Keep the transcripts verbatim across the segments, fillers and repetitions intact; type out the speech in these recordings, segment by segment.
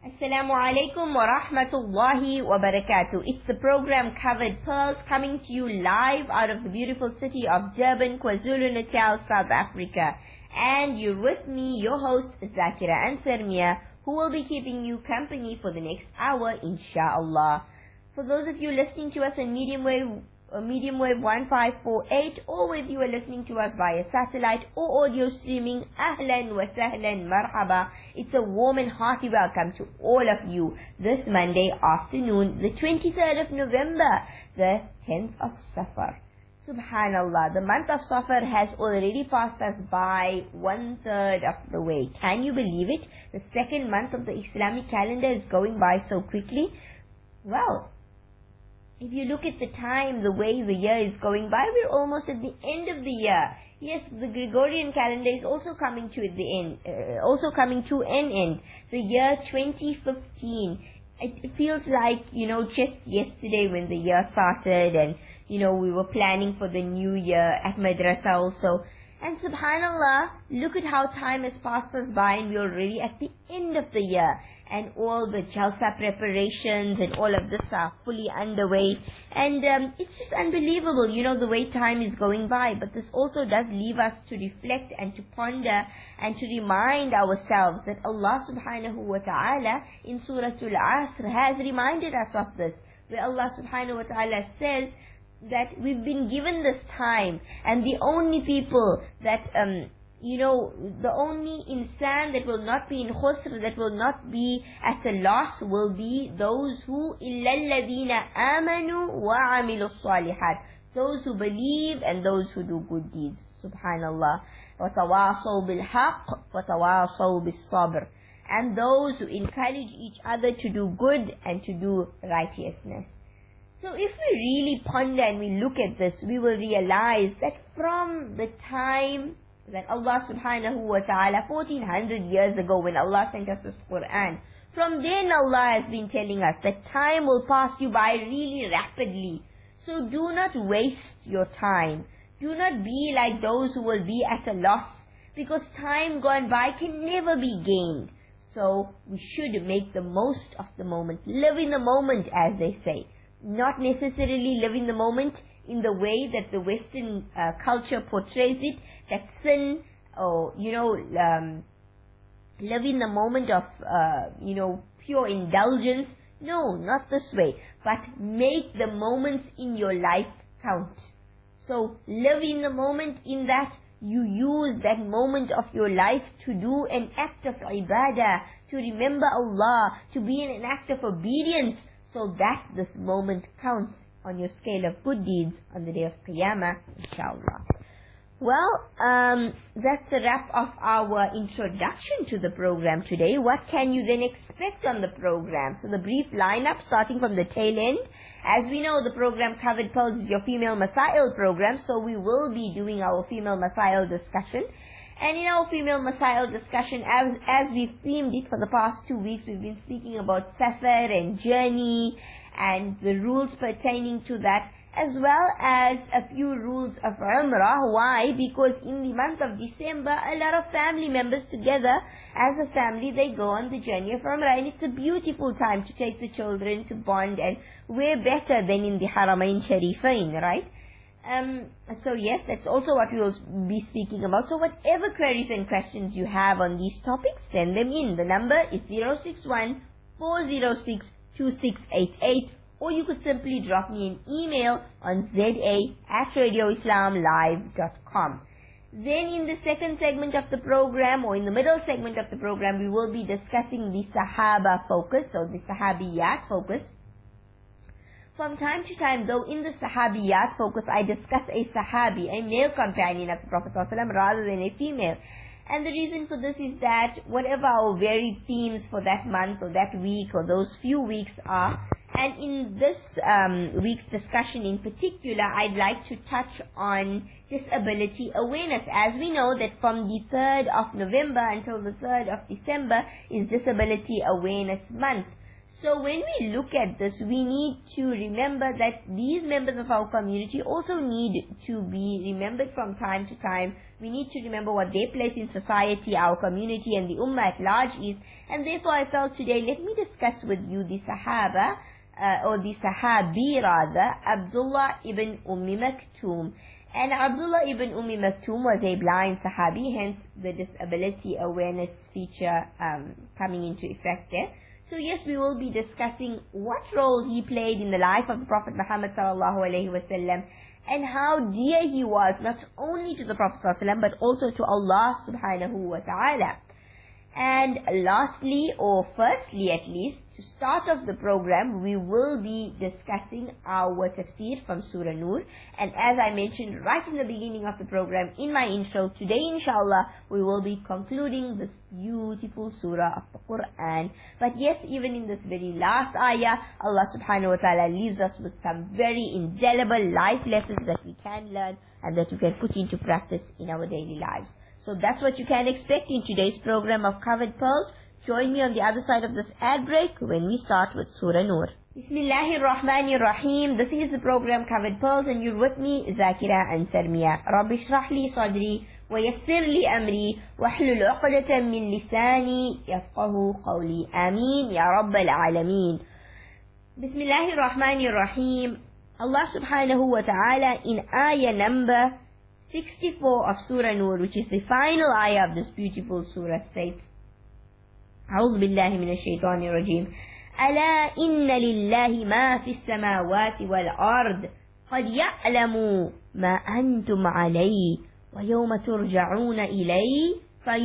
Assalamu alaikum wa rahmatullahi wa barakatuh. It's the program Covered Pearls coming to you live out of the beautiful city of Durban, KwaZulu-Natal, South Africa. And you're with me, your host, Zakira Ansar Mia, who will be keeping you company for the next hour, inshallah. For those of you listening to us on medium wave, uh, medium wave one five four eight, or whether you are listening to us via satellite or audio streaming, ahlan wa sahlan marhaba. It's a warm and hearty welcome to all of you this Monday afternoon, the twenty-third of November, the tenth of Safar. Subhanallah, the month of Safar has already passed us by one third of the way. Can you believe it? The second month of the Islamic calendar is going by so quickly. Well, if you look at the time, the way the year is going by, we're almost at the end of the year. Yes, the Gregorian calendar is also coming to the end, uh, also coming to an end. The year twenty fifteen. It, it feels like, you know, just yesterday when the year started and, you know, we were planning for the new year at Madrasa also. And subhanallah, look at how time has passed us by and we're already at the end of the year. And all the Jalsa preparations and all of this are fully underway. And um, it's just unbelievable, you know, the way time is going by. But this also does leave us to reflect and to ponder and to remind ourselves that Allah subhanahu wa ta'ala in Surah Al-Asr has reminded us of this. Where Allah subhanahu wa ta'ala says that we've been given this time, and the only people that, um, you know, the only insan that will not be in khusr, that will not be at a loss, will be those who إِلَّا الَّذِينَ آمَنُوا وَعَمِلُوا الصَّالِحَاتِ, those who believe and those who do good deeds. Subhanallah. وَتَوَاصَوْا بِالْحَقِّ وَتَوَاصَوْا بِالصَّبْرِ, and those who encourage each other to do good and to do righteousness. So if we really ponder and we look at this, we will realize that from the time that Allah subhanahu wa ta'ala, fourteen hundred years ago when Allah sent us this Quran, from then Allah has been telling us that time will pass you by really rapidly. So do not waste your time. Do not be like those who will be at a loss, because time gone by can never be gained. So we should make the most of the moment. Live in the moment, as they say. Not necessarily live in the moment in the way that the Western uh, culture portrays it, that sin, or, you know, um, live in the moment of, uh, you know, pure indulgence. No, not this way. But make the moments in your life count. So live in the moment in that you use that moment of your life to do an act of ibadah, to remember Allah, to be in an act of obedience, so that this moment counts on your scale of good deeds on the day of Qiyamah, inshallah. Well, um, that's a wrap of our introduction to the program today. What can you then expect on the program? So the brief lineup starting from the tail end. As we know, the program Covered Pearls is your female Masail program, so we will be doing our female Masail discussion. And in our female Masail discussion, as, as we've themed it for the past two weeks, we've been speaking about Safar and journey and the rules pertaining to that, as well as a few rules of Umrah. Why? Because in the month of December, a lot of family members together, as a family, they go on the journey of Umrah. And it's a beautiful time to take the children to bond, and where better than in the Haramain Sharifain, right? Um, so yes, that's also what we will be speaking about. So whatever queries and questions you have on these topics, send them in. The number is zero six one, four zero six, two six eight eight, or you could simply drop me an email on z a at radio islam live dot com. Then in the second segment of the program, or in the middle segment of the program, we will be discussing the Sahaba focus, or the Sahabiyat focus. From time to time, though, in the Sahabiyat focus, I discuss a Sahabi, a male companion of the Prophet ﷺ, rather than a female. And the reason for this is that whatever our varied themes for that month or that week or those few weeks are, and in this um, week's discussion in particular, I'd like to touch on disability awareness. As we know that from the third of November until the third of December is Disability Awareness Month. So when we look at this, we need to remember that these members of our community also need to be remembered from time to time. We need to remember what their place in society, our community, and the ummah at large is. And therefore I felt today, let me discuss with you the Sahaba, uh, or the Sahabi rather, Abdullah ibn Ummi Maktoum. And Abdullah ibn Ummi Maktoum was a blind Sahabi, hence the disability awareness feature um, coming into effect there. So yes, we will be discussing what role he played in the life of the Prophet Muhammad sallallahu alaihi wasallam, and how dear he was not only to the Prophet sallallahu alaihi wasallam but also to Allah subhanahu wa ta'ala. And lastly, or firstly at least, to start off the program, we will be discussing our tafsir from Surah Nur. And as I mentioned right in the beginning of the program, in my intro, today inshallah, we will be concluding this beautiful surah of the Quran. But yes, even in this very last ayah, Allah subhanahu wa ta'ala leaves us with some very indelible life lessons that we can learn and that we can put into practice in our daily lives. So that's what you can expect in today's program of Covered Pearls. Join me on the other side of this ad break when we start with Surah Nur. Bismillahir Rahmanir Rahim. This is the program Covered Pearls, and you're with me, Zakira and Sarmiya. Rabbi shrah li sadri wa yassir li amri wa hlul uqdatan min lisani yafqahu qawli. Ameen ya Rabbal Alameen. Bismillahir Rahmanir Rahim. Allah subhanahu wa ta'ala in ayah number sixty-four of Surah Nur, which is the final ayah of this beautiful surah, states, أعوذ بالله من الشيطان الرجيم ألا إن لله ما في السماوات والأرض قد يعلم ما أنتم عليه ويوم ترجعون إليه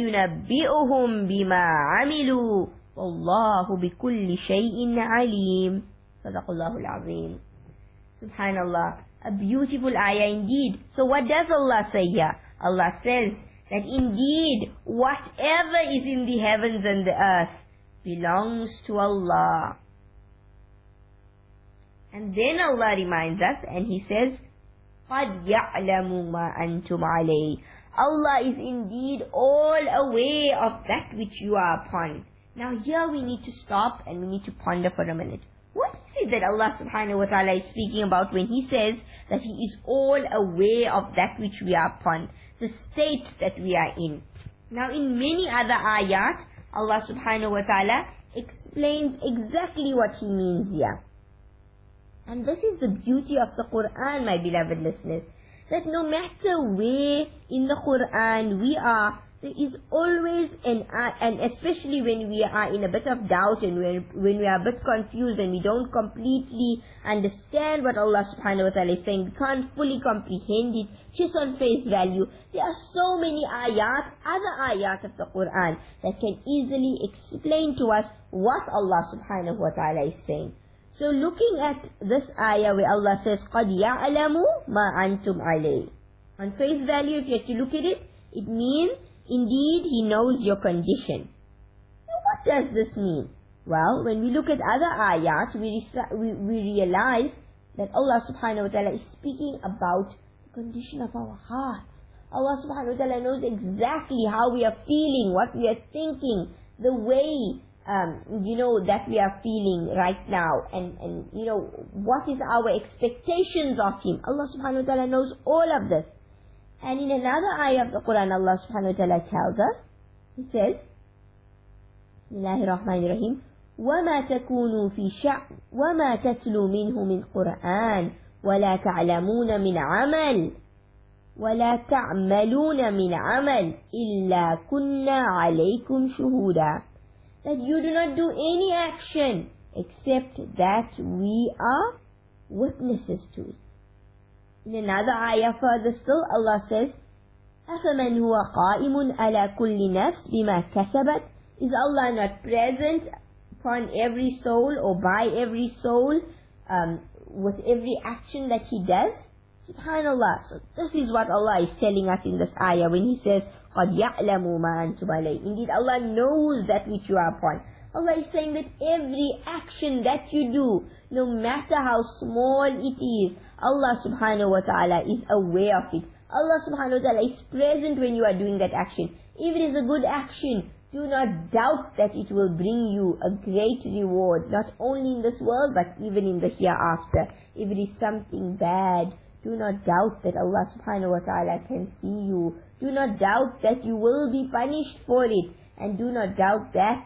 فينبئهم بما عملوا والله بكل شيء عليم. صدق الله العظيم. Subhanallah. A beautiful ayah indeed. So what does Allah say here? Allah says that indeed whatever is in the heavens and the earth belongs to Allah. And then Allah reminds us and He says, قَدْ يَعْلَمُ مَا أَنْتُمْ عَلَيْهِ. Allah is indeed all aware of that which you are upon. Now here we need to stop and we need to ponder for a minute. What is it that Allah subhanahu wa ta'ala is speaking about when He says that He is all aware of that which we are upon, the state that we are in? Now in many other ayat, Allah subhanahu wa ta'ala explains exactly what He means here. And this is the beauty of the Quran, my beloved listeners, that no matter where in the Quran we are, there is always an, uh, and especially when we are in a bit of doubt and when, when we are a bit confused and we don't completely understand what Allah subhanahu wa ta'ala is saying, we can't fully comprehend it just on face value. There are so many ayat, other ayat of the Quran that can easily explain to us what Allah subhanahu wa ta'ala is saying. So looking at this ayah where Allah says, قَدْ يَعْلَمُ مَا أَنْتُمْ عَلَيْهِ. On face value, if you have to look at it, it means indeed He knows your condition. Now what does this mean? Well, when we look at other ayat, we, we, we realize that Allah subhanahu wa ta'ala is speaking about the condition of our hearts. Allah subhanahu wa ta'ala knows exactly how we are feeling, what we are thinking, the way Um, you know, that we are feeling right now, and, and, you know, what is our expectations of Him. Allah subhanahu wa ta'ala knows all of this. And in another ayah of the Quran, Allah subhanahu wa ta'ala tells us, He says, Bismillahirrahmanirrahim, وَمَا تَكُونُوا فِي شَعْبٍ وَمَا تَتْلُوا مِنْهُ مِنْ قُرْآنٍ وَلَا تَعْلَمُونَ مِنْ عَمَلٍ وَلَا تَعْمَلُونَ مِنْ عَمَلٍ إِلَّا كُنَّا عَلَيْكُمْ شُهُودًا. That you do not do any action except that we are witnesses to it. In another ayah further still, Allah says, أَفَمَنْ هُوَ قَائِمٌ عَلَى كُلِّ نَفْسٍ بِمَا كَسَبَتْ. Is Allah not present upon every soul or by every soul um, with every action that He does? Subhanallah. So this is what Allah is telling us in this ayah when He says, قَدْ يَعْلَمُ مَا أَنْتُمْ عَلَيْهِ. Indeed, Allah knows that which you are upon. Allah is saying that every action that you do, no matter how small it is, Allah subhanahu wa ta'ala is aware of it. Allah subhanahu wa ta'ala is present when you are doing that action. If it is a good action, do not doubt that it will bring you a great reward, not only in this world, but even in the hereafter. If it is something bad, do not doubt that Allah subhanahu wa ta'ala can see you. Do not doubt that you will be punished for it. And do not doubt that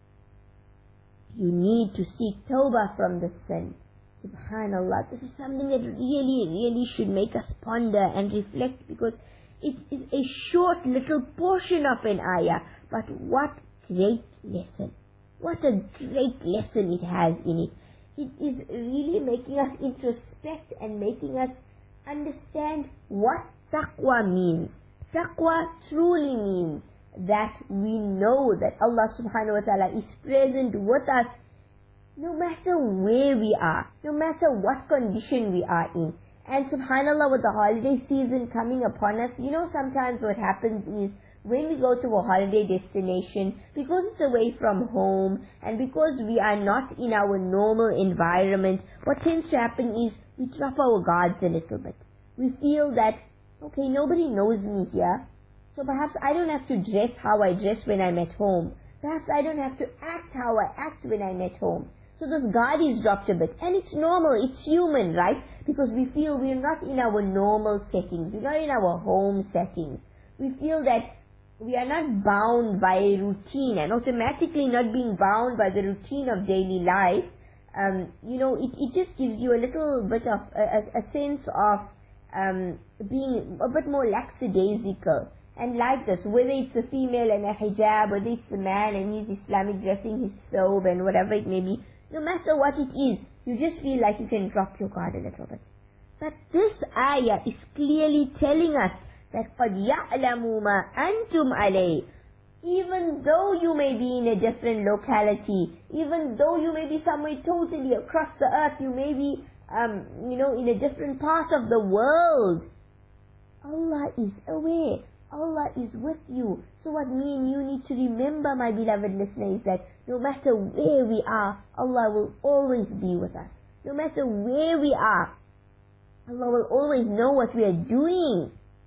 you need to seek tawbah from the sin. Subhanallah, this is something that really, really should make us ponder and reflect, because it is a short little portion of an ayah, but what great lesson. What a great lesson it has in it. It is really making us introspect and making us understand what taqwa means. Taqwa truly means that we know that Allah subhanahu wa ta'ala is present with us no matter where we are, no matter what condition we are in. And subhanallah, with the holiday season coming upon us, you know, sometimes what happens is when we go to a holiday destination, because it's away from home and because we are not in our normal environment, what tends to happen is we drop our guards a little bit. We feel that, okay, nobody knows me here, so perhaps I don't have to dress how I dress when I'm at home. Perhaps I don't have to act how I act when I'm at home. So this guard is dropped a bit. And it's normal, it's human, right? Because we feel we're not in our normal settings. We're not in our home settings. We feel that we are not bound by a routine, and automatically not being bound by the routine of daily life. Um, you know, it, it just gives you a little bit of a, a, a sense of um, being a bit more lackadaisical. And like this, whether it's a female and a hijab, whether it's a man and he's Islamic dressing his thobe and whatever it may be, no matter what it is, you just feel like you can drop your guard a little bit. But this ayah is clearly telling us that قَدْ يَعْلَمُ مَا أَنْتُمْ عَلَيْهِ. Even though you may be in a different locality, even though you may be somewhere totally across the earth, you may be, um, you know, in a different part of the world, Allah is aware. Allah is with you. So what me and you need to remember, my beloved listener, is that no matter where we are, Allah will always be with us. No matter where we are, Allah will always know what we are doing.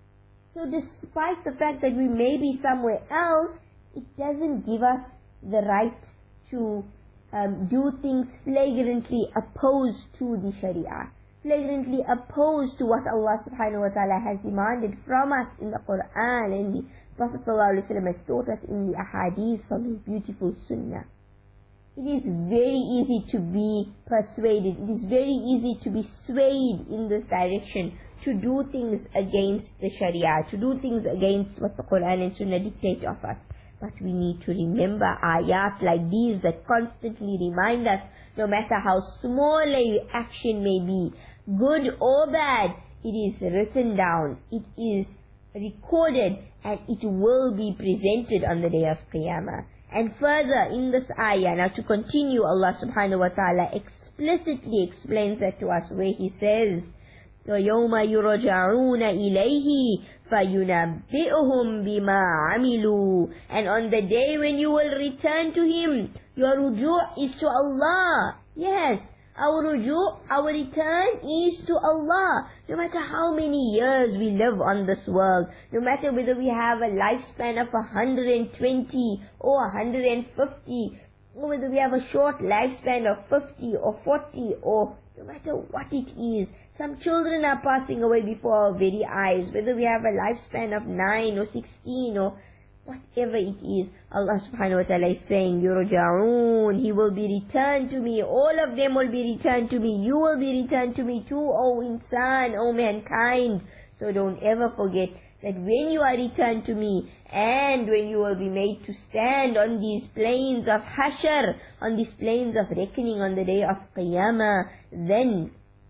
So despite the fact that we may be somewhere else, it doesn't give us the right to um, do things flagrantly opposed to the Sharia, flagrantly opposed to what Allah subhanahu wa ta'ala has demanded from us in the Quran, and the Prophet sallallahu alaihi wasallam has taught us in the ahadith from his beautiful sunnah. It is very easy to be persuaded, it is very easy to be swayed in this direction, to do things against the Sharia, to do things against what the Quran and Sunnah dictate of us. But we need to remember ayat like these that constantly remind us, no matter how small a action may be, good or bad, it is written down, it is recorded, and it will be presented on the day of Qiyamah. And further in this ayah, now to continue, Allah subhanahu wa ta'ala explicitly explains that to us, where He says, وَيَوْمَ يُرْجَعُونَ إِلَيْهِ فَيُنَبِّئُهُمْ بِمَا عَمِلُوا. And on the day when you will return to Him, your ruju' is to Allah. Yes, our ruju', our return is to Allah. No matter how many years we live on this world, no matter whether we have a lifespan of one hundred twenty or one hundred fifty, or whether we have a short lifespan of fifty or forty, or no matter what it is, some children are passing away before our very eyes, whether we have a lifespan of nine or sixteen or whatever it is, Allah subhanahu wa ta'ala is saying, Yurja'oon, He will be returned to me, all of them will be returned to me, you will be returned to me too, O insan, O mankind. So don't ever forget that when you are returned to me, and when you will be made to stand on these plains of Hashr, on these plains of reckoning on the day of Qiyamah, then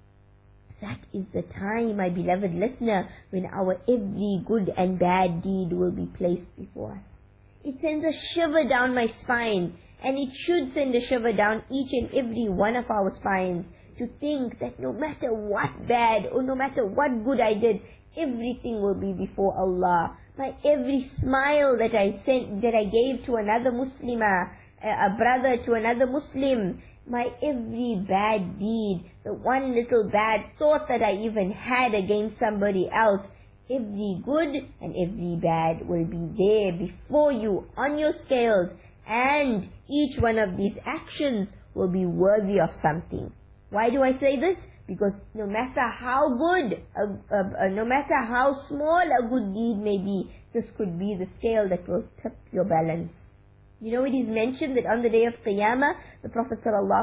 that is the time, my beloved listener, when our every good and bad deed will be placed before us. It sends a shiver down my spine, and it should send a shiver down each and every one of our spines, to think that no matter what bad or no matter what good I did, everything will be before Allah. My every smile that I sent, that I gave to another Muslimah, a brother to another Muslim, my every bad deed, the one little bad thought that I even had against somebody else, Every good and every bad will be there before you on your scales, and each one of these actions will be worthy of something. Why do I say this? Because no matter how good, uh, uh, uh, no matter how small a good deed may be, this could be the scale that will tip your balance. You know, it is mentioned that on the day of Qiyamah, the Prophet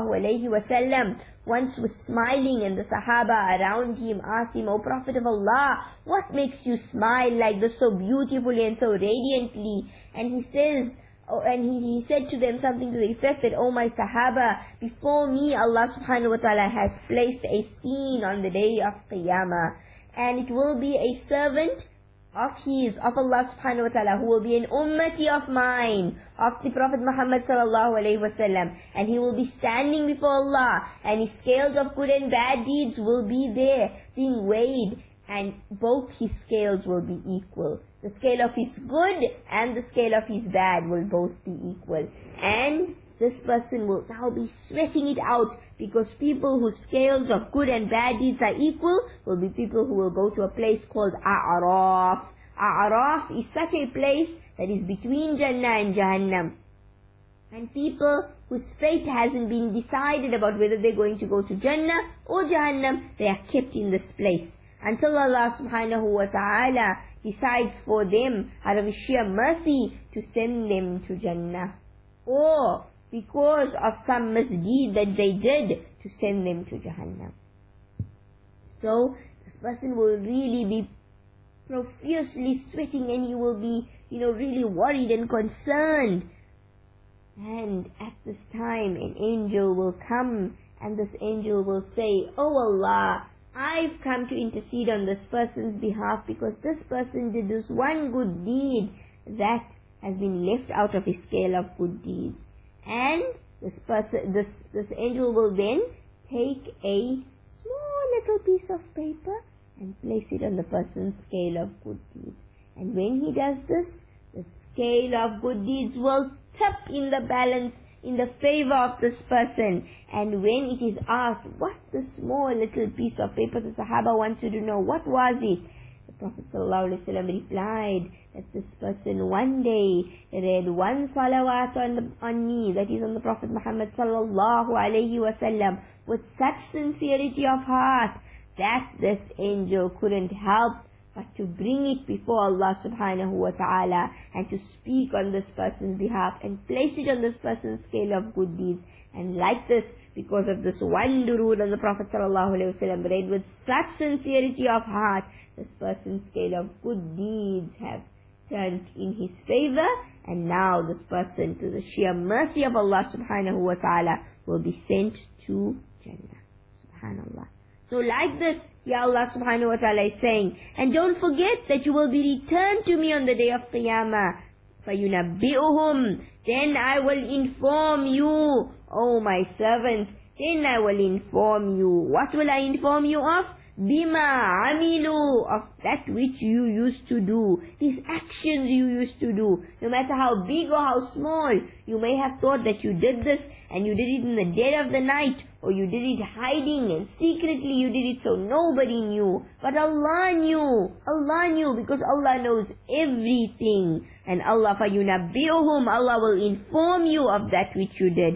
ﷺ once was smiling, and the Sahaba around him asked him, "O Prophet of Allah, what makes you smile like this so beautifully and so radiantly?" And he says, Oh, and he, he said to them something to the effect that, "Oh my Sahaba, before me Allah subhanahu wa ta'ala has placed a scene on the day of Qiyamah, and it will be a servant of his, of Allah subhanahu wa ta'ala, who will be an ummati of mine, of the Prophet Muhammad sallallahu alayhi wa sallam, and he will be standing before Allah, and his scales of good and bad deeds will be there, being weighed, and both his scales will be equal. The scale of his good and the scale of his bad will both be equal. And this person will now be sweating it out, because people whose scales of good and bad deeds are equal will be people who will go to a place called A'raf. A'raf is such a place that is between Jannah and Jahannam. And people whose fate hasn't been decided about whether they're going to go to Jannah or Jahannam, they are kept in this place until Allah subhanahu wa ta'ala decides for them, out of His sheer mercy, to send them to Jannah, or because of some misdeed that they did, to send them to Jahannam. So this person will really be profusely sweating, and he will be, you know, really worried and concerned. And at this time an angel will come, and this angel will say, "Oh Allah, I've come to intercede on this person's behalf, because this person did this one good deed that has been left out of his scale of good deeds." And this person, this, this angel will then take a small little piece of paper and place it on the person's scale of good deeds. And when he does this, the scale of good deeds will tip in the balance in the favor of this person. And when it is asked, what the small little piece of paper, the Sahaba wanted to know, what was it? The Prophet ﷺ replied that this person one day read one salawat on, the, on me, that is on the Prophet Muhammad sallallahu alayhi wasallam, with such sincerity of heart that this angel couldn't help but to bring it before Allah subhanahu wa ta'ala, and to speak on this person's behalf and place it on this person's scale of good deeds. And like this, because of this one durood on the Prophet sallallahu alayhi wa sallam read with such sincerity of heart, this person's scale of good deeds have turned in his favor, and now this person, to the sheer mercy of Allah subhanahu wa ta'ala, will be sent to Jannah. Subhanallah. So like this, Ya Allah subhanahu wa ta'ala is saying, and don't forget that you will be returned to me on the day of Qiyamah. فَيُنَبِّئُهُمْ, then I will inform you, O my servants, then I will inform you. What will I inform you of? Bima amilu, of that which you used to do, these actions you used to do. No matter how big or how small, you may have thought that you did this, and you did it in the dead of the night, or you did it hiding and secretly you did it so nobody knew. But Allah knew, Allah knew, because Allah knows everything. And Allah, فَيُنَبِّئُهُمْ, Allah will inform you of that which you did.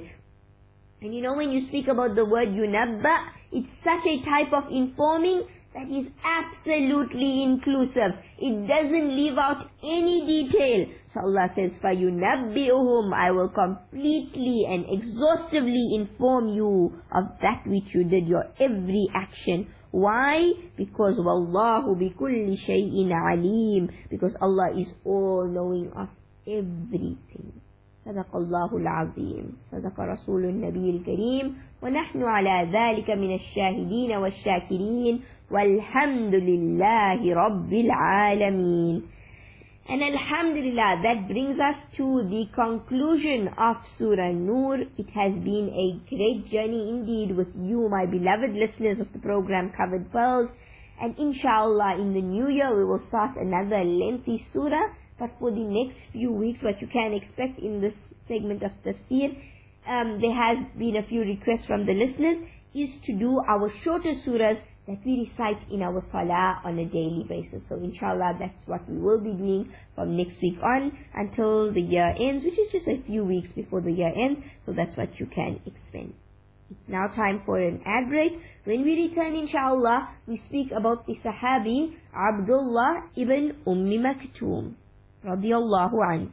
And you know, when you speak about the word yunabba, it's such a type of informing that is absolutely inclusive. It doesn't leave out any detail. So Allah says, فَيُنَبِّئُهُمْ, I will completely and exhaustively inform you of that which you did, your every action. Why? Because وَاللَّهُ بِكُلِّ شَيْءٍ عَلِيمٌ, because Allah is all-knowing of everything. صدق الله العظيم صدق رسول النبي الكريم ونحن على ذلك من الشاهدين والشاكرين والحمد لله رب العالمين. And Alhamdulillah, that brings us to the conclusion of Surah Nur. It has been a great journey indeed with you, my beloved listeners of the program Covered Pearls. And inshallah, in the new year, we will start another lengthy surah. But for the next few weeks, what you can expect in this segment of Tafsir, um, there has been a few requests from the listeners, is to do our shorter surahs that we recite in our salah on a daily basis. So inshallah, that's what we will be doing from next week on until the year ends, which is just a few weeks before the year ends. So that's what you can expect. It's now time for an ad break. When we return, inshallah, we speak about the Sahabi Abdullah ibn Ummi Maktoum radiyallahu anhu.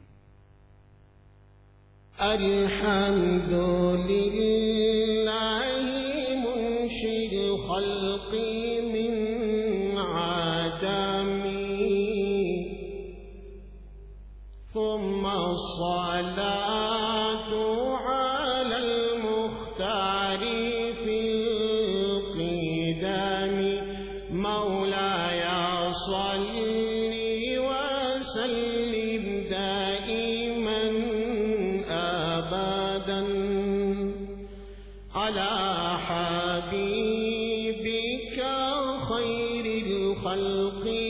Alhamdulillahi munshil khalqi min adami thumma salatu ala al-mukhtari fil qidami mawlaya salli wa sallim daiman abadan ala habibika khairil khalqi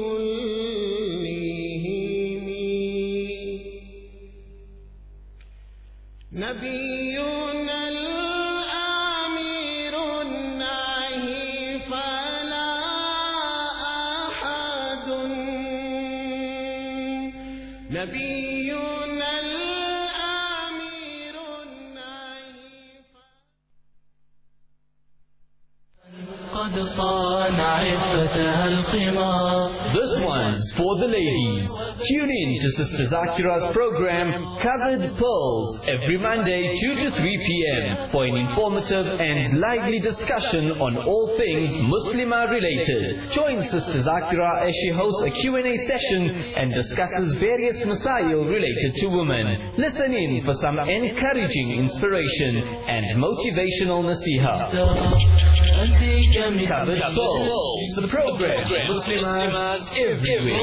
kullihim nabiyyuna al-amirun nahi fala ahadun nabiyyuna al-amirun nahi قد صانع عفتها القمار. This one's for the ladies. Tune in to Sister Zakira's program, Covered Pearls, every Monday, two to three p.m. for an informative and lively discussion on all things Muslimah related. Join Sister Zakira as she hosts a Q and A session and discusses various masail related to women. Listen in for some encouraging inspiration and motivational nasiha. Covered Pearls, the program Muslimahs everywhere.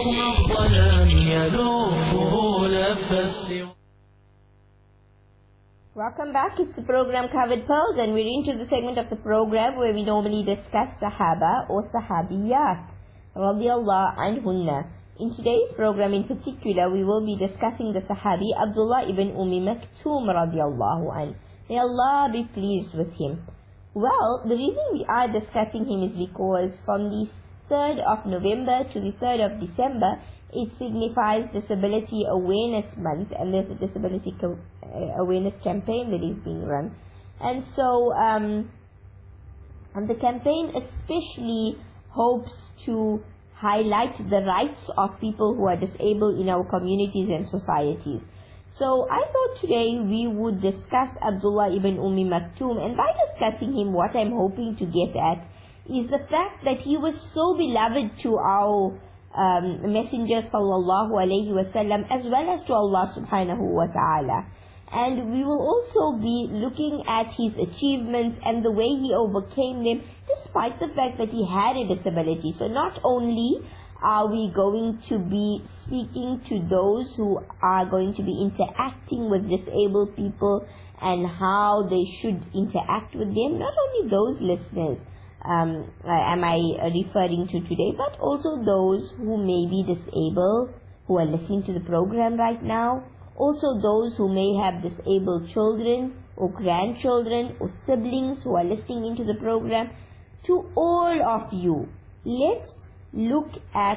Welcome back. It's the program Covered Pearls, and we're into the segment of the program where we normally discuss Sahaba or Sahabiyat radiyallahu anhunna. In today's program in particular, we will be discussing the Sahabi Abdullah ibn Ummi Maktoum radiyallahu anhu. May Allah be pleased with him. Well, the reason we are discussing him is because from the third of November to the third of December, it signifies Disability Awareness Month, and there's a Disability co- uh, Awareness campaign that is being run. And so, um, and the campaign especially hopes to highlight the rights of people who are disabled in our communities and societies. So I thought today we would discuss Abdullah ibn Ummi Maktoum, and by discussing him, what I'm hoping to get at is the fact that he was so beloved to our um, Messenger sallallahu alayhi wasallam, as well as to Allah subhanahu wa ta'ala. And we will also be looking at his achievements and the way he overcame them, despite the fact that he had a disability. So not only are we going to be speaking to those who are going to be interacting with disabled people and how they should interact with them, not only those listeners um, am I referring to today, but also those who may be disabled, who are listening to the program right now, also those who may have disabled children or grandchildren or siblings who are listening into the program. To all of you, let's look at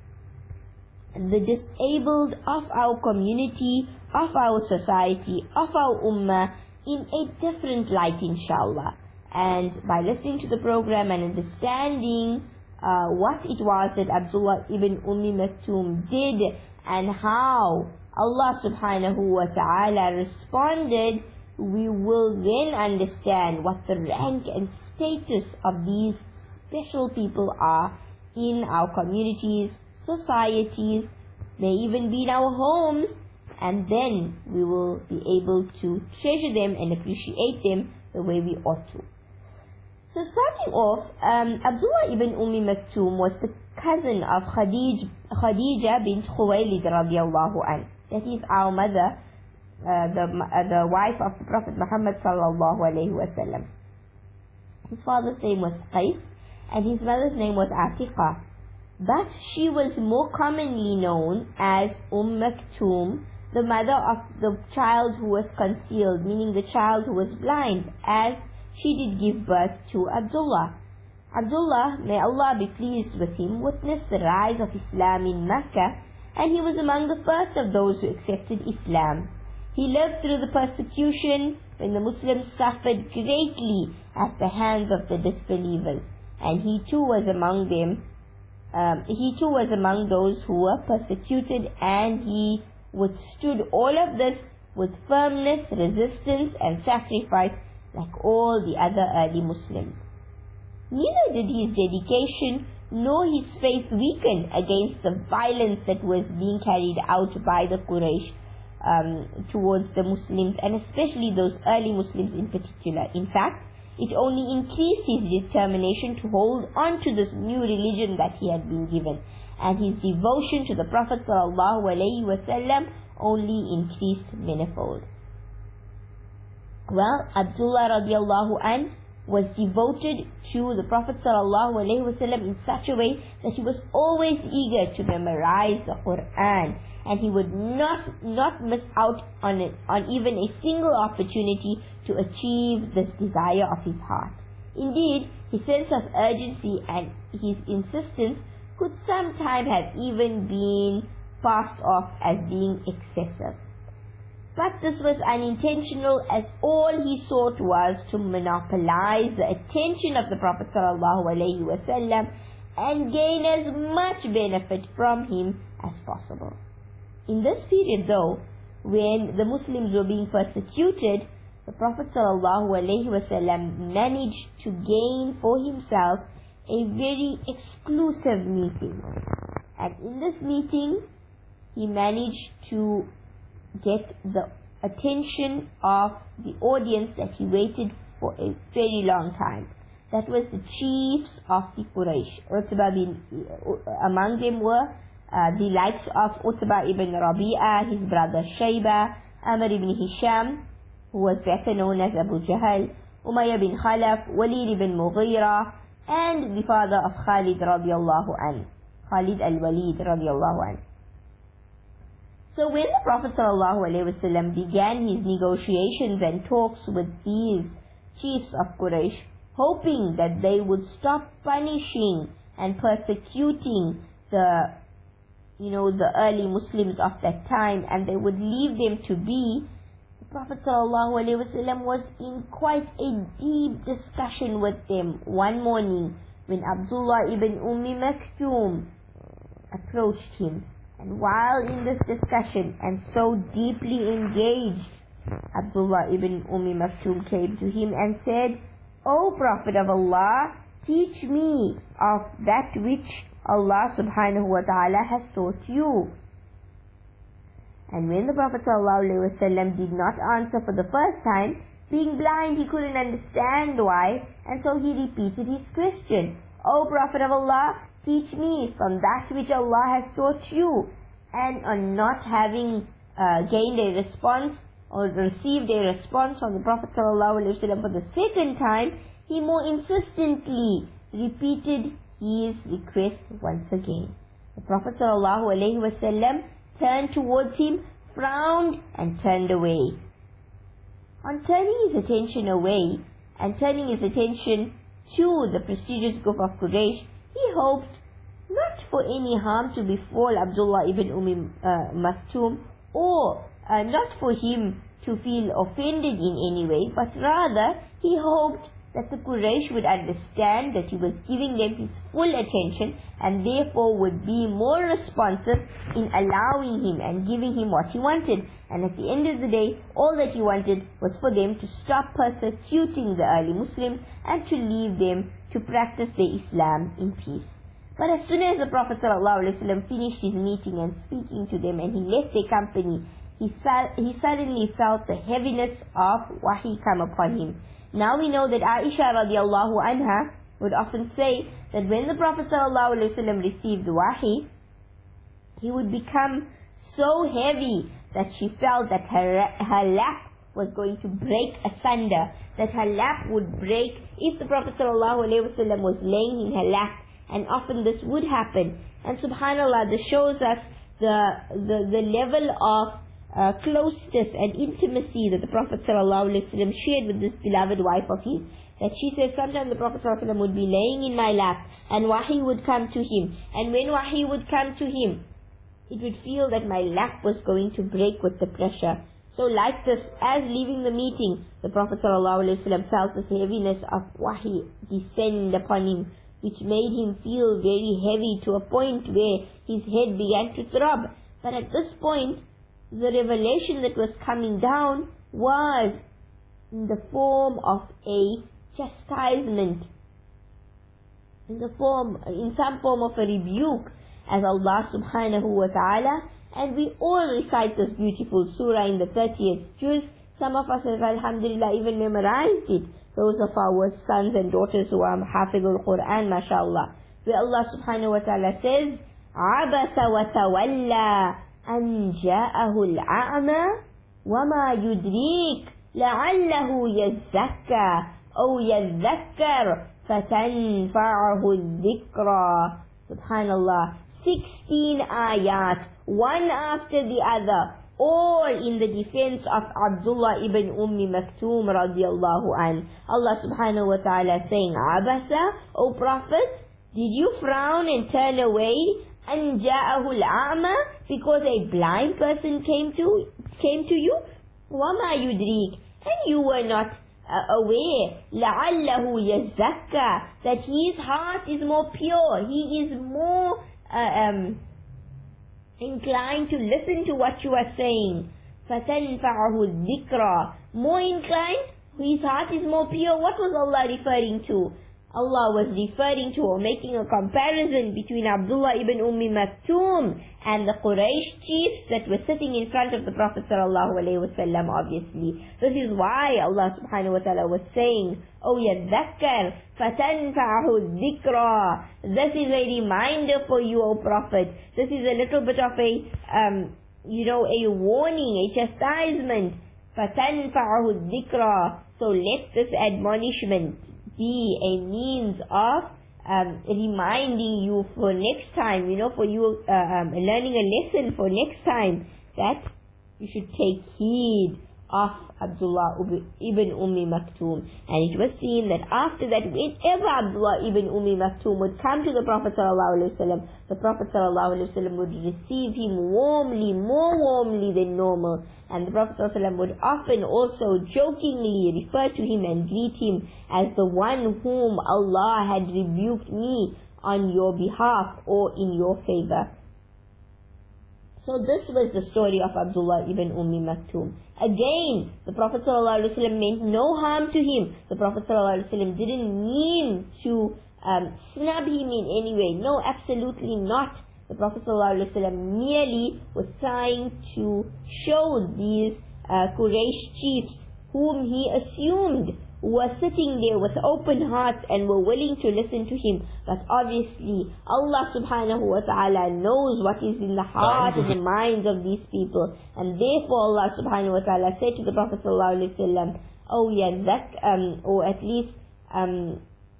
the disabled of our community, of our society, of our ummah in a different light, inshallah. And by listening to the program and understanding uh, what it was that Abdullah ibn Ummi Maktoum did and how Allah subhanahu wa ta'ala responded, we will then understand what the rank and status of these special people are in our communities, societies, may even be in our homes, and then we will be able to treasure them and appreciate them the way we ought to. So starting off, um, Abdullah ibn Ummi Maktoum was the cousin of Khadij, Khadija bint Khuwaylid radiyallahu anha. That is our mother, uh, the uh, the wife of the Prophet Muhammad sallallahu alayhi wa sallam. His father's name was Qais, and his mother's name was Atiqah. But she was more commonly known as Umm Maktoum, the mother of the child who was concealed, meaning the child who was blind, as she did give birth to Abdullah. Abdullah, may Allah be pleased with him, witnessed the rise of Islam in Mecca, and he was among the first of those who accepted Islam. He lived through the persecution when the Muslims suffered greatly at the hands of the disbelievers, and he too was among them. Um, he too was among those who were persecuted, and he withstood all of this with firmness, resistance, and sacrifice like all the other early Muslims. Neither did his dedication nor his faith weaken against the violence that was being carried out by the Quraysh um, towards the Muslims, and especially those early Muslims in particular. In fact, it only increased his determination to hold on to this new religion that he had been given, and his devotion to the Prophet ﷺ only increased manifold. Well, Abdullah radiallahu anh was devoted to the Prophet ﷺ in such a way that he was always eager to memorize the Quran, and he would not not miss out on it, on even a single opportunity to achieve this desire of his heart. Indeed, his sense of urgency and his insistence could sometimes have even been passed off as being excessive. But this was unintentional, as all he sought was to monopolize the attention of the Prophet ﷺ and gain as much benefit from him as possible. In this period though, when the Muslims were being persecuted, the Prophet ﷺ managed to gain for himself a very exclusive meeting. And in this meeting, he managed to get the attention of the audience that he waited for a very long time. That was the chiefs of the Quraysh. Utbah bin, uh, among them were uh, the likes of Utbah ibn Rabi'ah, his brother Shayba, Amr ibn Hisham, who was better known as Abu Jahl, Umayyah bin Khalaf, Walid ibn Mughira, and the father of Khalid radiallahu anhu, Khalid al-Walid radiallahu anhu. So when the Prophet ﷺ began his negotiations and talks with these chiefs of Quraysh, hoping that they would stop punishing and persecuting the, you know, the early Muslims of that time, and they would leave them to be, the Prophet ﷺ was in quite a deep discussion with them one morning when Abdullah ibn Ummi Maktoum approached him. And while in this discussion and so deeply engaged, Abdullah ibn Ummi Maktoum came to him and said, "O Prophet of Allah, teach me of that which Allah subhanahu wa ta'ala has taught you." And when the Prophet ﷺ did not answer for the first time, being blind he couldn't understand why, and so he repeated his question, "O Prophet of Allah, teach me from that which Allah has taught you." And on not having uh, gained a response or received a response from the Prophet ﷺ for the second time, he more insistently repeated his request once again. The Prophet ﷺ turned towards him, frowned, and turned away. On turning his attention away and turning his attention to the prestigious group of Quraysh, he hoped not for any harm to befall Abdullah ibn Ummi uh, Maktoum, or uh, not for him to feel offended in any way, but rather he hoped that the Quraysh would understand that he was giving them his full attention and therefore would be more responsive in allowing him and giving him what he wanted. And at the end of the day, all that he wanted was for them to stop persecuting the early Muslims and to leave them to practice their Islam in peace. But as soon as the Prophet ﷺ finished his meeting and speaking to them and he left their company, he, he suddenly felt the heaviness of wahi come upon him. Now we know that Aisha radiallahu anha would often say that when the Prophet ﷺ received the wahi, he would become so heavy that she felt that her, her lap was going to break asunder, that her lap would break if the Prophet ﷺ was laying in her lap. And often this would happen. And subhanAllah, this shows us the the, the level of uh, closeness and intimacy that the Prophet ﷺ shared with this beloved wife of his. That she says sometimes the Prophet ﷺ would be laying in my lap and wahi would come to him. And when wahi would come to him, it would feel that my lap was going to break with the pressure. So like this, as leaving the meeting, the Prophet ﷺ felt this heaviness of wahi descend upon him, which made him feel very heavy to a point where his head began to throb. But at this point, the revelation that was coming down was in the form of a chastisement, in the form, in some form of a rebuke, as Allah subhanahu wa ta'ala. And we all recite this beautiful surah in the thirtieth juz. Some of us have, alhamdulillah, even memorized it. Those of our sons and daughters who are hafidhul Quran, mashallah. Where Allah subhanahu wa ta'ala says, عَبَسَ وَتَوَلَّى أَنْ جَاءَهُ الْأَعْمَى وَمَا يُدْرِيكَ لَعَلَّهُ يَزَّكَّى أَوْ يَذَّكَّرُ فَتَنْفَعَهُ الذِّكْرَى. Subhanallah. Sixteen ayat, one after the other, all in the defense of Abdullah ibn Ummi Maktoum radiallahu an. Allah subhanahu wa ta'ala saying, Abasa, O Prophet, did you frown and turn away? An ja'ahu al-a'ma, because a blind person came to came to you? Wama yudrik, and you were not uh, aware. La'allahu yazakka, that his heart is more pure, he is more uh, um, inclined to listen to what you are saying. فَتَنْفَعَهُ الذِّكْرَى, more inclined, his heart is more pure. What was Allah referring to? Allah was referring to or making a comparison between Abdullah ibn Ummi Maktoum and the Quraysh chiefs that were sitting in front of the Prophet sallallahu alaihi wasallam. Obviously, this is why Allah subhanahu wa ta'ala was saying, "Oh yadhakkar fatanfa'ahu dhikra." This is a reminder for you, O Prophet. This is a little bit of a, um, you know, a warning, a chastisement. Fatanfa'ahu dhikra. So let this admonishment be a means of um, reminding you for next time, you know, for you uh, um, learning a lesson for next time, that you should take heed of Abdullah ibn Ummi Maktoum. And it was seen that after that, whenever Abdullah ibn Ummi Maktoum would come to the Prophet ﷺ, the Prophet ﷺ would receive him warmly, more warmly than normal. And the Prophet ﷺ would often also jokingly refer to him and greet him as the one whom Allah had rebuked me on your behalf or in your favor. So this was the story of Abdullah ibn Ummi Maktoum. Again, the Prophet ﷺ meant no harm to him. The Prophet ﷺ didn't mean to um, snub him in any way. No, absolutely not. The Prophet ﷺ merely was trying to show these uh, Quraysh chiefs, whom he assumed were sitting there with open hearts and were willing to listen to him. But obviously, Allah subhanahu wa ta'ala knows what is in the heart and the minds of these people. And therefore Allah subhanahu wa ta'ala said to the Prophet sallallahu alaihi wasallam, oh yazak, um, or at least, um,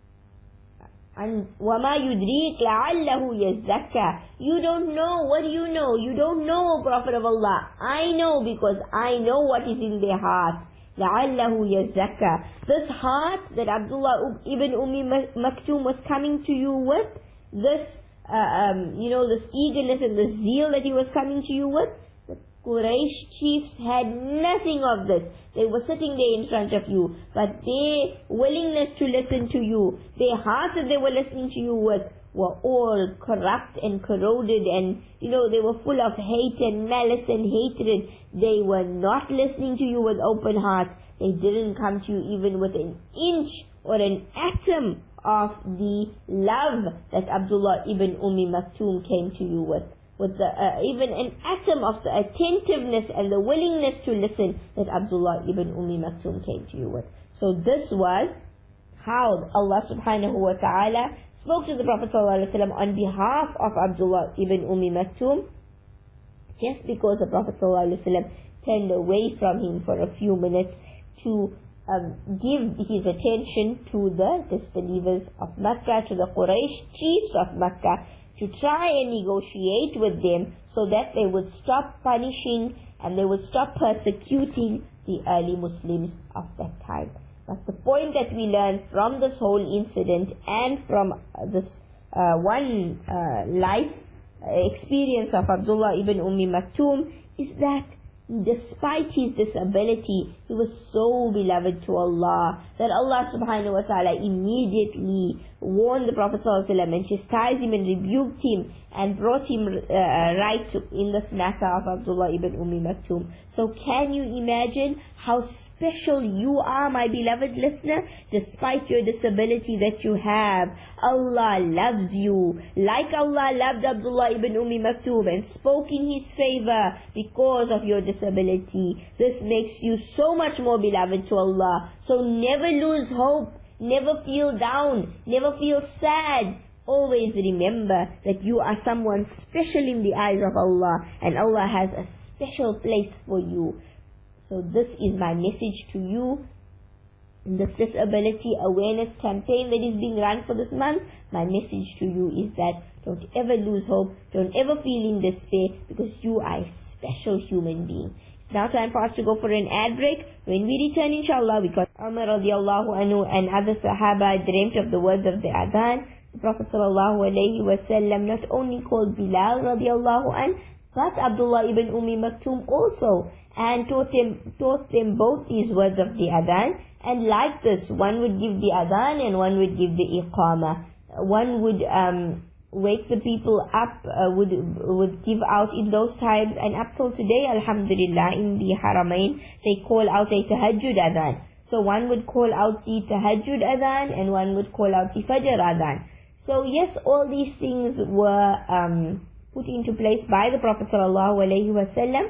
and وَمَا يُدْرِيكَ لَعَلَّهُ يَزَّكَّى. You don't know. What do you know? You don't know, Prophet of Allah. I know, because I know what is in their heart. لَعَلَّهُ يَزَّكَّى. This heart that Abdullah ibn Ummi Maktoum was coming to you with, this, uh, um, you know, this eagerness and this zeal that he was coming to you with, the Quraysh chiefs had nothing of this. They were sitting there in front of you, but their willingness to listen to you, their hearts that they were listening to you with, were all corrupt and corroded, and, you know, they were full of hate and malice and hatred. They were not listening to you with open hearts. They didn't come to you even with an inch or an atom of the love that Abdullah ibn Ummi Maktoum came to you with. With the, uh, even an atom of the attentiveness and the willingness to listen that Abdullah ibn Ummi Maktoum came to you with. So this was how Allah subhanahu wa ta'ala spoke to the Prophet ﷺ on behalf of Abdullah ibn Ummi Maktoum, just because the Prophet ﷺ turned away from him for a few minutes to um, give his attention to the disbelievers of Makkah, to the Quraysh chiefs of Makkah, to try and negotiate with them so that they would stop punishing and they would stop persecuting the early Muslims of that time. But the point that we learn from this whole incident and from uh, this uh, one uh, life experience of Abdullah ibn Ummi Maktoum is that despite his disability, he was so beloved to Allah that Allah subhanahu wa ta'ala immediately warned the Prophet sallallahu alaihi wasallam and chastised him and rebuked him and brought him uh, right to, in this matter of Abdullah ibn Ummi Maktoum. So can you imagine how special you are, my beloved listener? Despite your disability that you have, Allah loves you like Allah loved Abdullah ibn Ummi Maktoum and spoke in his favor because of your disability. This makes you so much more beloved to Allah. So never lose hope, never feel down, never feel sad. Always remember that you are someone special in the eyes of Allah, and Allah has a special place for you. So this is my message to you in this disability awareness campaign that is being run for this month. My message to you is that don't ever lose hope, don't ever feel in despair, because you are a special human being. It's now time for us to go for an ad break. When we return, inshallah, because Umar radiallahu anhu and other Sahaba dreamt of the words of the Adhan. The Prophet sallallahu alayhi wa sallam not only called Bilal radiallahu anhu, but Abdullah ibn Ummi Maktoum also, and taught them, taught them both these words of the Adhan. And like this, one would give the Adhan and one would give the Iqama. One would um, wake the people up, uh, would would give out in those times, and up till today, alhamdulillah, in the Haramain, they call out a Tahajjud Adhan. So one would call out the Tahajjud Adhan and one would call out the Fajr Adhan. So yes, all these things were um, put into place by the Prophet sallallahu alaihi wasallam.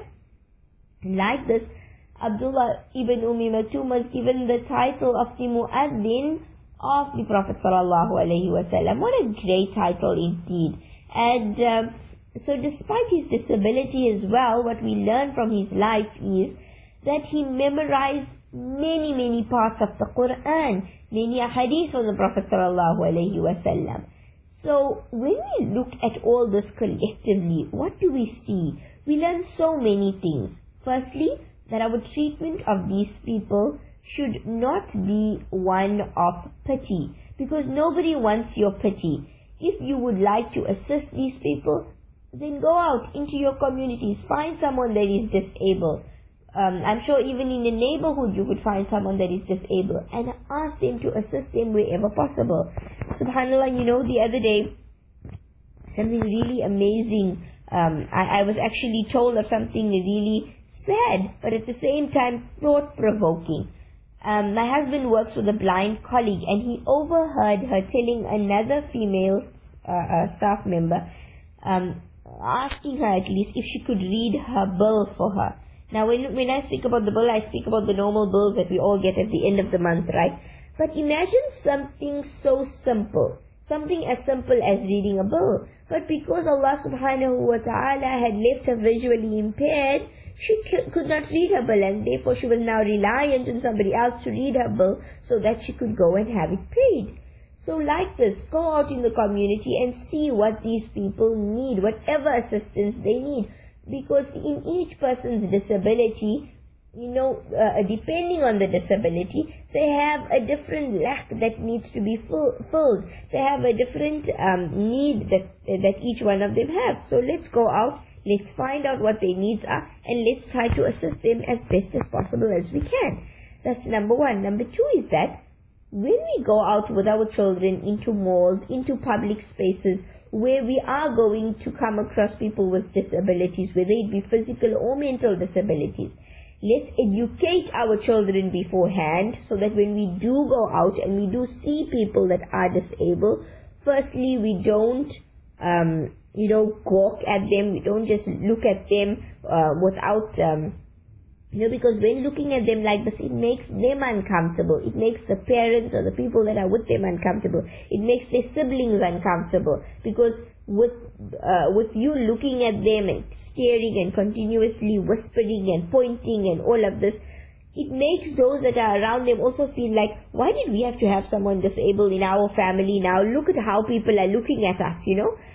Like this, Abdullah ibn Ummi Maktoum was given the title of the Mu'adhin of the Prophet sallallahu alaihi wasallam. What a great title indeed. And um, so despite his disability as well, what we learn from his life is that he memorized many, many parts of the Quran, many hadith from the Prophet sallallahu alaihi wasallam. So when we look at all this collectively, what do we see? We learn so many things. Firstly, that our treatment of these people should not be one of pity, because nobody wants your pity. If you would like to assist these people, then go out into your communities, find someone that is disabled. Um, I'm sure even in the neighborhood you could find someone that is disabled, and ask them to assist them wherever possible. Subhanallah, you know, the other day, something really amazing. Um, I, I was actually told of something really sad, but at the same time thought-provoking. Um, my husband works with a blind colleague, and he overheard her telling another female uh, uh, staff member, um, asking her at least if she could read her bill for her. Now, when when I speak about the bill, I speak about the normal bills that we all get at the end of the month, right? But imagine something so simple, something as simple as reading a bill. But because Allah subhanahu wa ta'ala had left her visually impaired, she could not read her bill, and therefore she was now reliant on somebody else to read her bill so that she could go and have it paid. So like this, go out in the community and see what these people need, whatever assistance they need. Because in each person's disability, you know, uh, depending on the disability, they have a different lack that needs to be full, filled. They have a different um, need that, that each one of them has. So let's go out. Let's find out what their needs are, and let's try to assist them as best as possible as we can. That's number one. Number two is that when we go out with our children into malls, into public spaces, where we are going to come across people with disabilities, whether it be physical or mental disabilities, let's educate our children beforehand, so that when we do go out and we do see people that are disabled, firstly, we don't um, you know, gawk at them. We don't just look at them uh, without, um, you know, because when looking at them like this, it makes them uncomfortable. It makes the parents or the people that are with them uncomfortable. It makes their siblings uncomfortable, because with uh, with you looking at them and staring and continuously whispering and pointing and all of this, it makes those that are around them also feel like, why did we have to have someone disabled in our family now? Look at how people are looking at us, you know.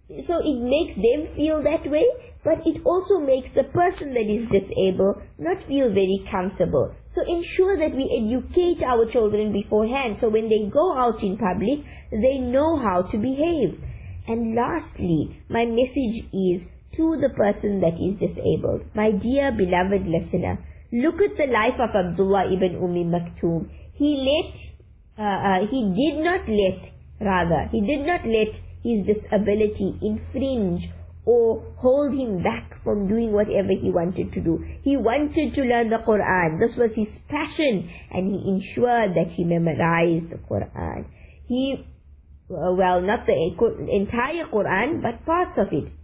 so it makes them feel that way, but it also makes the person that is disabled not feel very comfortable. So ensure that we educate our children beforehand, so when they go out in public, they know how to behave. And lastly, my message is to the person that is disabled. My dear beloved listener, look at the life of Abdullah ibn Umm Maktoum. He let, uh, uh, he did not let, rather, he did not let his disability infringe or hold him back from doing whatever he wanted to do. He wanted to learn the Quran. This was his passion, and he ensured that he memorized the Quran. He, uh, well, not the entire Quran, but parts of it.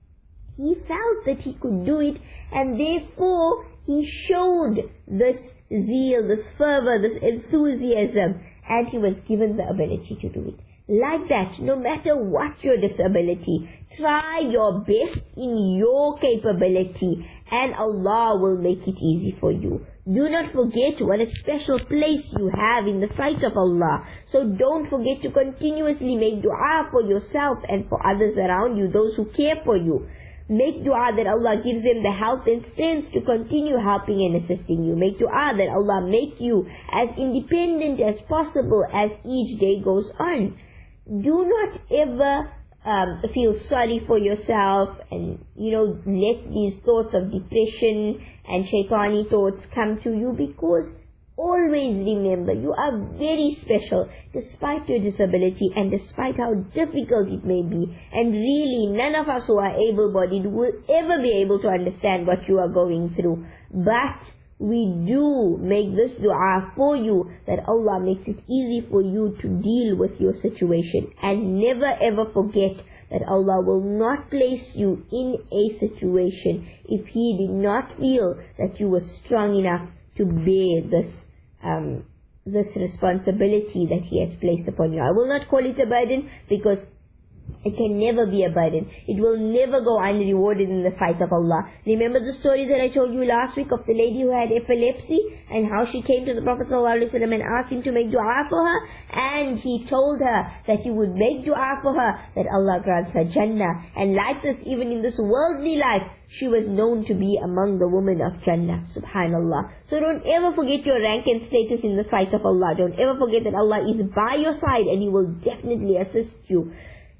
He felt that he could do it, and therefore he showed this zeal, this fervor, this enthusiasm, and he was given the ability to do it. Like that, no matter what your disability, try your best in your capability, and Allah will make it easy for you. Do not forget what a special place you have in the sight of Allah. So don't forget to continuously make dua for yourself and for others around you, those who care for you. Make dua that Allah gives them the health and strength to continue helping and assisting you. Make dua that Allah make you as independent as possible as each day goes on. Do not ever um, feel sorry for yourself and, you know, let these thoughts of depression and shaitani thoughts come to you, because always remember, you are very special despite your disability and despite how difficult it may be. And really, none of us who are able-bodied will ever be able to understand what you are going through. But we do make this dua for you, that Allah makes it easy for you to deal with your situation. And never ever forget that Allah will not place you in a situation if He did not feel that you were strong enough to bear this um, this responsibility that He has placed upon you. I will not call it a burden, because it can never be a burden. It will never go unrewarded in the sight of Allah. Remember the story that I told you last week of the lady who had epilepsy, and how she came to the Prophet ﷺ and asked him to make dua for her, and he told her that he would make dua for her, that Allah grants her Jannah. And like this, even in this worldly life, she was known to be among the women of Jannah. Subhanallah. So don't ever forget your rank and status in the sight of Allah. Don't ever forget that Allah is by your side, and He will definitely assist you.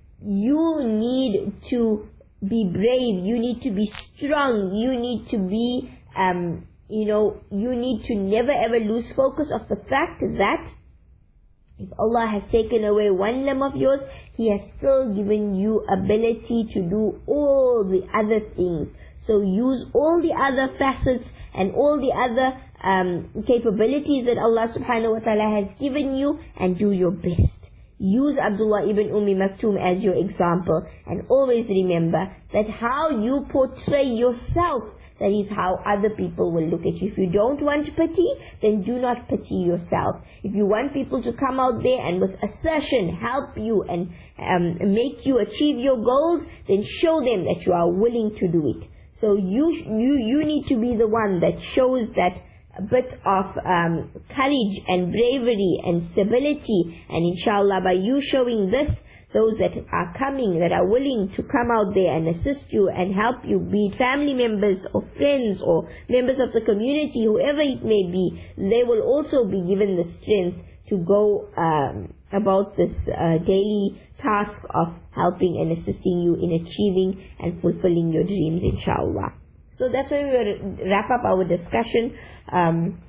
You need to be brave, you need to be strong, you need to be, um, you know, you need to never ever lose focus of the fact that if Allah has taken away one limb of yours, He has still given you ability to do all the other things. So use all the other facets and all the other um, capabilities that Allah subhanahu wa ta'ala has given you, and do your best. Use Abdullah ibn Umm Maktoum as your example, and always remember that how you portray yourself, that is how other people will look at you. If you don't want pity, then do not pity yourself. If you want people to come out there and with assertion help you and um, make you achieve your goals, then show them that you are willing to do it. So you you you need to be the one that shows that a bit of um, courage and bravery and stability, and inshallah by you showing this, those that are coming, that are willing to come out there and assist you and help you, be it family members or friends or members of the community, whoever it may be, they will also be given the strength to go um, about this uh, daily task of helping and assisting you in achieving and fulfilling your dreams, inshallah. So that's why we will wrap up our discussion um,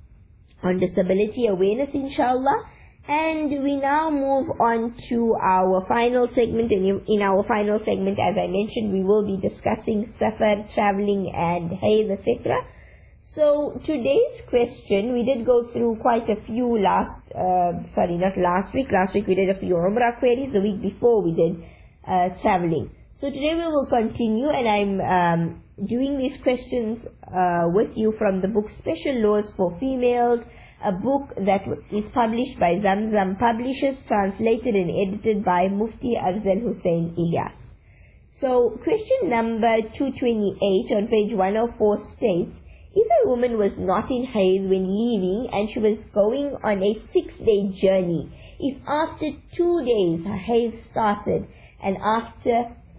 on disability awareness, inshallah. And we now move on to our final segment. And in our final segment, as I mentioned, we will be discussing safar, traveling, and hayd, et cetera. So today's question, we did go through quite a few last, uh, sorry, not last week. Last week we did a few Umrah queries. The week before we did uh, traveling. So today we will continue, and I'm um, doing these questions uh, with you from the book Special Laws for Females, a book that is published by Zamzam Publishers, translated and edited by Mufti Afzal Hussain Ilyas. So question number two twenty-eight on page one oh four states, if a woman was not in hayd when leaving and she was going on a six-day journey, if after two days her hayd started and after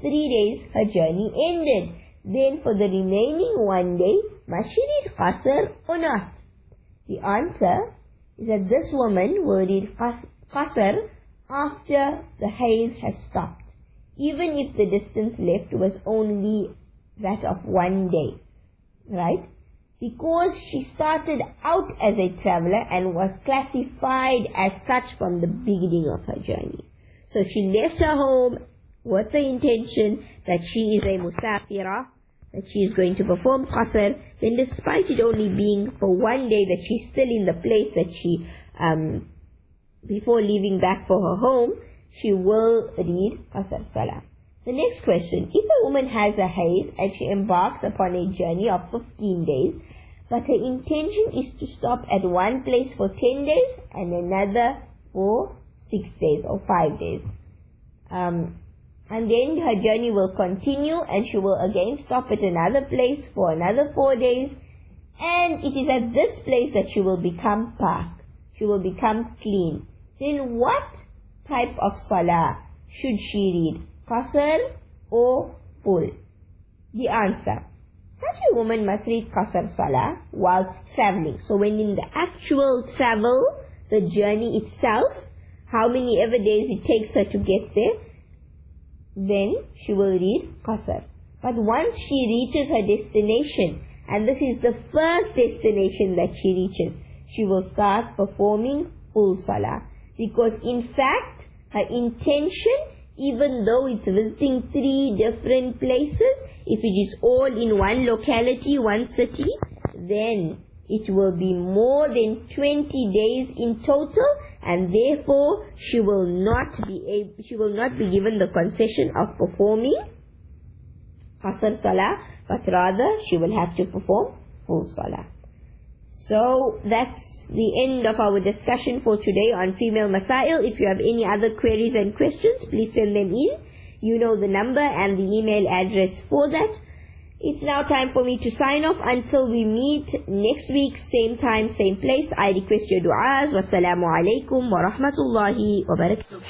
three days her journey ended. Then for the remaining one day, must she read qasr or not? The answer is that this woman will read qasr after the hayd has stopped, even if the distance left was only that of one day, right? Because she started out as a traveler and was classified as such from the beginning of her journey. So she left her home with the intention that she is a musafira, that she is going to perform qasr, then despite it only being for one day, that she's still in the place that she, um, before leaving back for her home, she will read qasr salah. The next question, if a woman has a hayd and she embarks upon a journey of fifteen days, but her intention is to stop at one place for ten days and another for six days or five days, um, and then her journey will continue and she will again stop at another place for another four days, and it is at this place that she will become pak, she will become clean. Then what type of salah should she read? Qasr or full? The answer, such a woman must read qasr salah whilst traveling. So when in the actual travel, the journey itself, how many ever days it takes her to get there, then she will read qasr. But once she reaches her destination, and this is the first destination that she reaches, she will start performing full salah. Because in fact, her intention, even though it's visiting three different places, if it is all in one locality, one city, then it will be more than twenty days in total, and therefore she will not be able, she will not be given the concession of performing qasr salah, but rather she will have to perform full salah. So that's the end of our discussion for today on female masail. If you have any other queries and questions, please send them in. You know the number and the email address for that. It's now time for me to sign off until we meet next week, same time, same place. I request your du'as. Wassalamu alaikum wa rahmatullahi wa barakatuh.